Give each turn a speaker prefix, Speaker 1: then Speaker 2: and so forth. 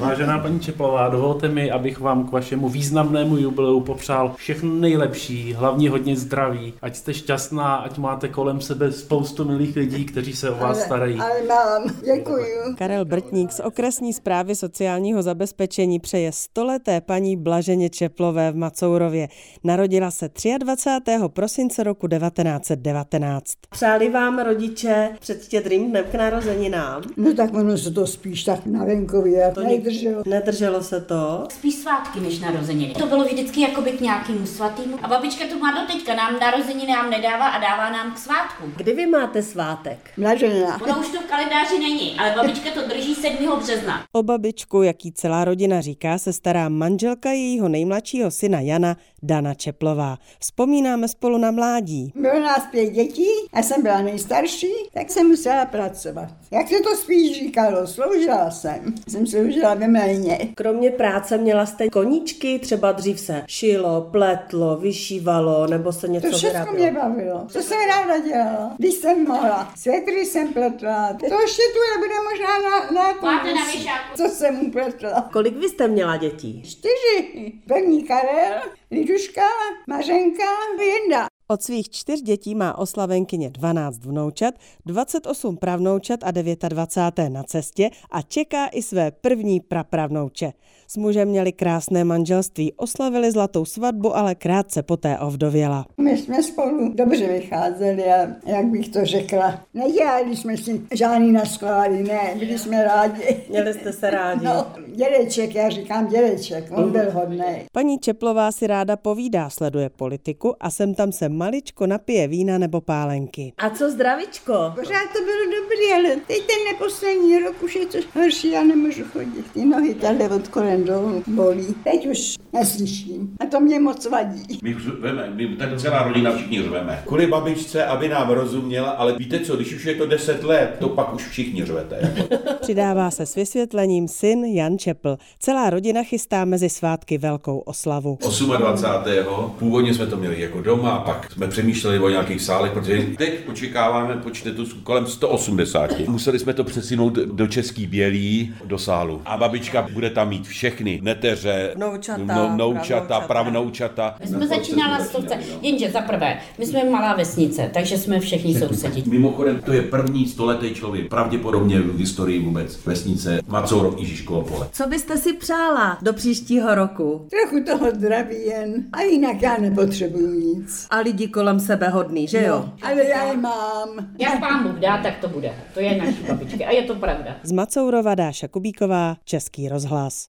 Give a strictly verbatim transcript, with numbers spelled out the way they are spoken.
Speaker 1: Vážená paní Čeplová, dovolte mi, abych vám k vašemu významnému jubileu popřál všechno nejlepší, hlavně hodně zdraví. Ať jste šťastná, ať máte kolem sebe spoustu milých lidí, kteří se o vás
Speaker 2: ale,
Speaker 1: starají.
Speaker 2: Ale mám, děkuju.
Speaker 3: Karel Brtník z okresní správy sociálního zabezpečení přeje stoleté paní Blaženě Čeplové v Macourově. Narodila se dvacátého třetího prosince roku devatenáct set devatenáct.
Speaker 4: Přáli vám rodiče před Štědrým dnem k narozeninám?
Speaker 2: No tak ono se to spíš tak na venkově
Speaker 4: To
Speaker 2: nedrželo.
Speaker 4: Nedrželo se to?
Speaker 5: Spíš svátky než narozeniny. To bylo vždycky jakoby k nějakému svatému. A babička to má doteďka, nám narozeniny nám nedává a dává nám k svátku.
Speaker 4: Kdy vy máte svátek?
Speaker 2: Mlažená.
Speaker 5: Ono už to v kalendáři není, ale babička to drží sedmého března.
Speaker 3: O babičku, jak jí celá rodina říká, se stará manželka jejího nejmladšího syna Jana, Dana Čeplová. Vzpomínáme spolu na mládí.
Speaker 2: Bylo nás pět dětí, já jsem byla nejstarší, tak jsem musela pracovat. Jak se to spíš říkalo, sloužila jsem. Jsem sloužila ve mléně.
Speaker 4: Kromě práce měla jste koníčky, třeba dřív se šilo, pletlo, vyšívalo, nebo se něco
Speaker 2: To všechno
Speaker 4: vyrábělo?
Speaker 2: mě bavilo. To jsem ráda dělala, když jsem mohla. Svetry jsem pletla. To ještě tu nebude možná na, na
Speaker 5: Máte na věšáku.
Speaker 2: Co jsem upletla.
Speaker 4: Kolik vy jste měla dětí?
Speaker 2: Čtyři. První Karel, Liduška, Mařenka, Jenda.
Speaker 3: Od svých čtyř dětí má oslavenkyně dvanáct vnoučat, dvacet osm pravnoučat a dvacet devět na cestě a čeká i své první prapravnouče. S mužem měli krásné manželství, oslavili zlatou svatbu, ale krátce poté ovdověla.
Speaker 2: My jsme spolu dobře vycházeli a jak bych to řekla, nedělali jsme si žádný naschvály, ne, byli jsme rádi.
Speaker 4: Měli jste se rádi?
Speaker 2: No, dědeček, já říkám dědeček, on byl hodnej.
Speaker 3: Paní Čeplová si ráda povídá, sleduje politiku a sem tam se maličko napije vína nebo pálenky.
Speaker 4: A co zdravičko?
Speaker 2: Pořád to bylo dobrý, ale teď ten neposlední rok už je to horší, já nemůžu chodit. Ty nohy tady od kolen dolů bolí. Teď už neslyším a to mě moc vadí.
Speaker 6: My řveme, my tak celá rodina všichni řveme. Kvůli babičce, aby nám rozuměla, ale víte co, když už je to deset let, to pak už všichni řvete.
Speaker 3: Přidává se s vysvětlením syn Jan Čepl. Celá rodina chystá mezi svátky velkou oslavu.
Speaker 6: dvacátého Původně jsme to měli jako doma, a pak jsme přemýšleli o nějakých sálech, protože teď očekáváme počty tu kolem sto osmdesát. Museli jsme to přesunout do Český Bělí, do sálu. A babička bude tam mít všechny neteře,
Speaker 4: Vnoučata,
Speaker 6: no, noučata,
Speaker 4: pravnoučata.
Speaker 6: pravnoučata.
Speaker 5: My jsme začínala s touce, jenže za prvé, my jsme malá vesnice, takže jsme všichni sousedi.
Speaker 6: Mimochodem, to je první stoletý člověk, pravděpodobně v historii vůbec vesnice Macourov Ježíškovo pole.
Speaker 4: Co byste si přála do příštího roku?
Speaker 2: Trochu toho zdraví jen a jinak já nepotřebuju nic.
Speaker 4: A lidi kolem sebe hodný, že jo?
Speaker 2: No, ale já je mám.
Speaker 5: Jak pán Bůh dá, tak to bude. To je naší babičky a je to pravda.
Speaker 3: Z Macourova Dáša Kubíková, Český rozhlas.